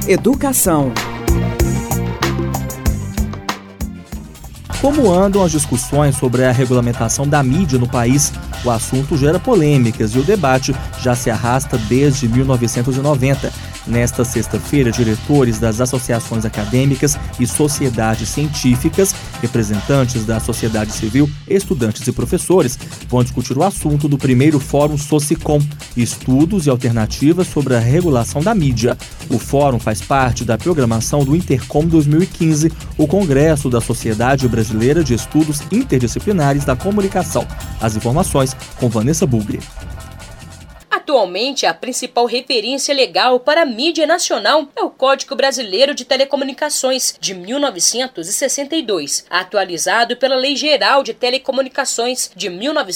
Educação. Como andam as discussões sobre a regulamentação da mídia no país? O assunto gera polêmicas e o debate já se arrasta desde 1990. Nesta sexta-feira, diretores das associações acadêmicas e sociedades científicas, representantes da sociedade civil, estudantes e professores vão discutir o assunto do primeiro Fórum Socicom, Estudos e Alternativas sobre a Regulação da Mídia. O fórum faz parte da programação do Intercom 2015, o Congresso da Sociedade Brasileira de Estudos Interdisciplinares da Comunicação. As informações com Vanessa Bugre. Atualmente, a principal referência legal para a mídia nacional é o Código Brasileiro de Telecomunicações, de 1962, atualizado pela Lei Geral de Telecomunicações, de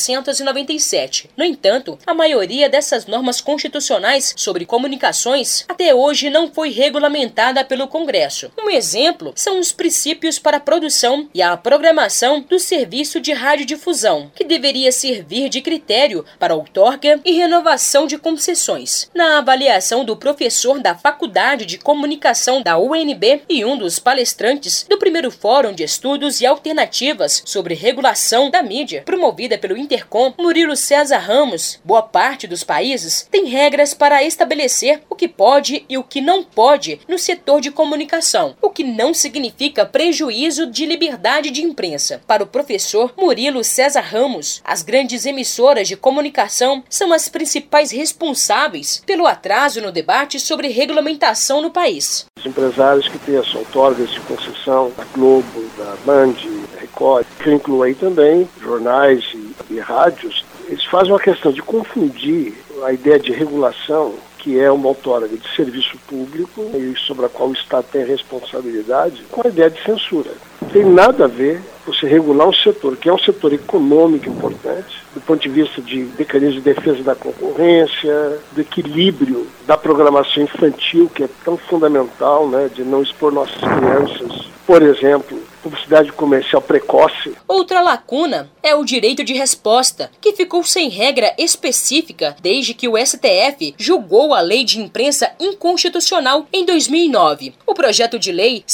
1997. No entanto, a maioria dessas normas constitucionais sobre comunicações até hoje não foi regulamentada pelo Congresso. Um exemplo são os princípios para a produção e a programação do serviço de radiodifusão, que deveria servir de critério para a outorga e renovação de concessões. Na avaliação do professor da Faculdade de Comunicação da UNB e um dos palestrantes do primeiro Fórum de Estudos e Alternativas sobre Regulação da Mídia, promovida pelo Intercom, Murilo César Ramos, boa parte dos países tem regras para estabelecer o que pode e o que não pode no setor de comunicação, o que não significa prejuízo de liberdade de imprensa. Para o professor Murilo César Ramos, as grandes emissoras de comunicação são as principais responsáveis pelo atraso no debate sobre regulamentação no país. Os empresários que têm as outorgas de concessão da Globo, da Band, da Record, que eu incluo aí também jornais e rádios, eles fazem uma questão de confundir a ideia de regulação, que é uma outorga de serviço público e sobre a qual o Estado tem responsabilidade, com a ideia de censura. Não tem nada a ver você regular um setor, que é um setor econômico importante, do ponto de vista de mecanismo de defesa da concorrência, do equilíbrio da programação infantil, que é tão fundamental, né, de não expor nossas crianças, por exemplo, publicidade comercial precoce. Outra lacuna é o direito de resposta, que ficou sem regra específica desde que o STF julgou a Lei de Imprensa inconstitucional em 2009. O projeto de lei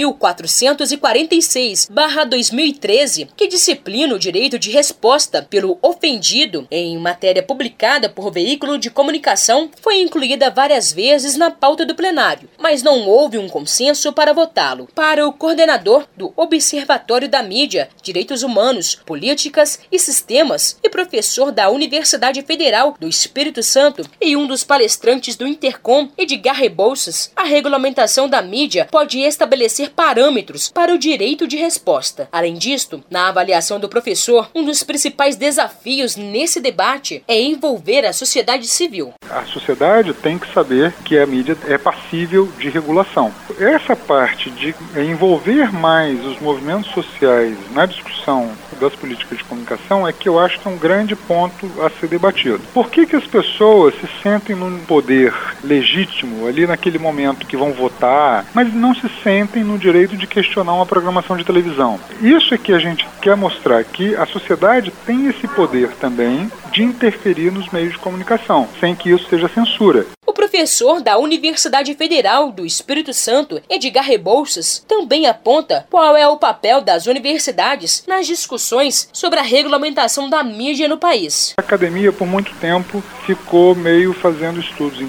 6.446/2013, que disciplina o direito de resposta pelo ofendido em matéria publicada por veículo de comunicação, foi incluída várias vezes na pauta do plenário, mas não houve um consenso para votá-lo. Para o coordenador do Observatório da Mídia, Direitos Humanos, Políticas e Sistemas e professor da Universidade Federal do Espírito Santo e um dos palestrantes do Intercom, Edgar Rebouças, a regulamentação da mídia pode estabelecer parâmetros para o direito de resposta. Além disto, na avaliação do professor, um dos principais desafios nesse debate é envolver a sociedade civil. A sociedade tem que saber que a mídia é passível de regulação. Essa parte de envolver mais os movimentos sociais na discussão das políticas de comunicação é que eu acho que é um grande ponto a ser debatido. Por que as pessoas se sentem num poder legítimo ali naquele momento que vão votar, mas não se sentem no direito de questionar uma programação de televisão? Isso é que a gente quer mostrar, que a sociedade tem esse poder também de interferir nos meios de comunicação, sem que isso seja censura. O professor da Universidade Federal do Espírito Santo, Edgar Rebouças, também aponta qual é o papel das universidades nas discussões sobre a regulamentação da mídia no país. A academia, por muito tempo, ficou meio fazendo estudos em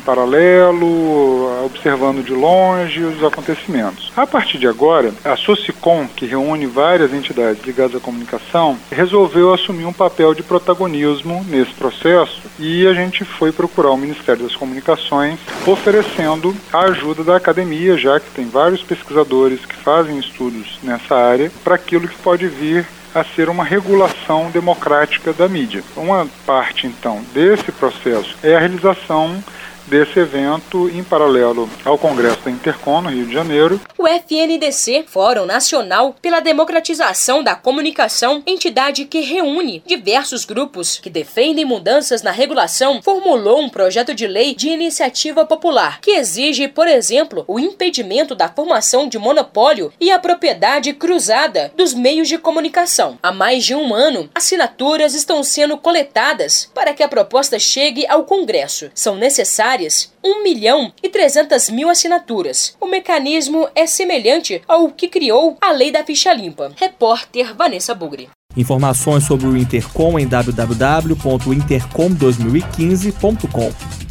paralelo, observando de longe os acontecimentos. A partir de agora, a Socicom, que reúne várias entidades ligadas à comunicação, resolveu assumir um papel de protagonismo nesse processo e a gente foi procurar o Ministério das Comunicações oferecendo a ajuda da academia, já que tem vários pesquisadores que fazem estudos nessa área, para aquilo que pode vir a ser uma regulação democrática da mídia. Uma parte, então, desse processo é a realização desse evento em paralelo ao Congresso da Intercom, no Rio de Janeiro. O FNDC, Fórum Nacional pela Democratização da Comunicação, entidade que reúne diversos grupos que defendem mudanças na regulação, formulou um projeto de lei de iniciativa popular que exige, por exemplo, o impedimento da formação de monopólio e a propriedade cruzada dos meios de comunicação. Há mais de um ano, assinaturas estão sendo coletadas para que a proposta chegue ao Congresso. São necessárias signatárias, 1.300.000 assinaturas. O mecanismo é semelhante ao que criou a Lei da Ficha Limpa. Repórter Vanessa Bugri. Informações sobre o Intercom em www.intercom2015.com.